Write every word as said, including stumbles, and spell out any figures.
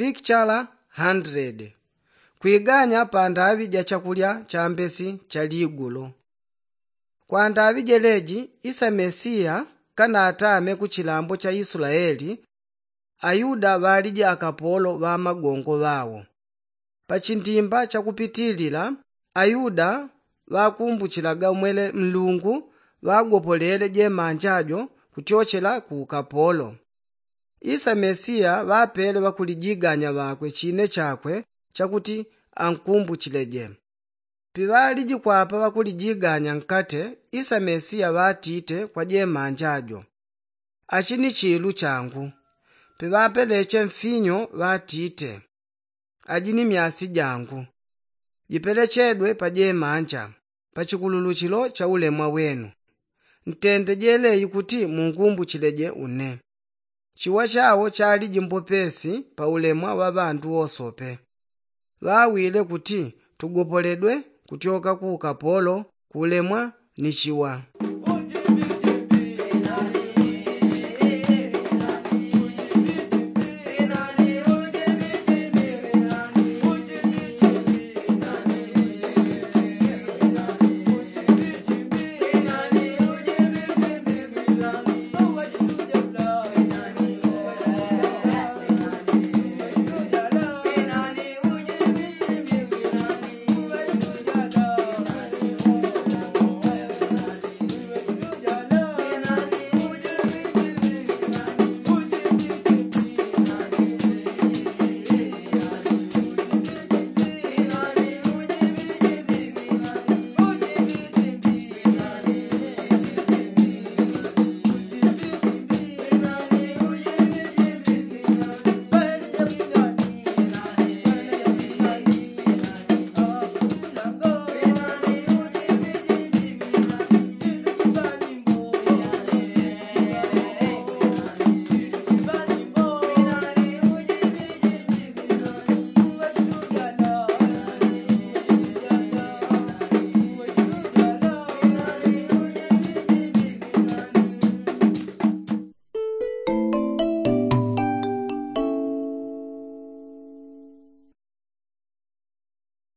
Picture hundred. Kuiganya pa ndavi ja chakulya cha mbesi cha ligulo. Kwa ndavi jeleji isa Mesiya kana atame ku chilambo cha Israeli, Ayuda valija akapolo va magongo vawo. Pa chindimba cha kupitilila, Ayuda vakumbuchilaga mwele Mlungu vagopolele je manjajo kutyochela ku kapolo. Isa Mesiya vapele vakulijiganya vakwe chine chakwe chakuti ankumbuchileje. Pivaliji kwapa vakulijiganya nkate, isa Mesiya vatite kwa je manjajo. Achini chilu changu. Pivapeleche mfinyo vatite. Ajini myasi jangu. Jipelechedwe pa je manja. Pachikululuchilo cha ulemwa wenu. Ntende jeleyi kuti munkumbuchileje une. Chiwa chawo chali jimbopesi pa ulemwa wa bantu osope. Vawile kuti tugopoledwe kutyoka ku kapolo kulemwa ni chiwa.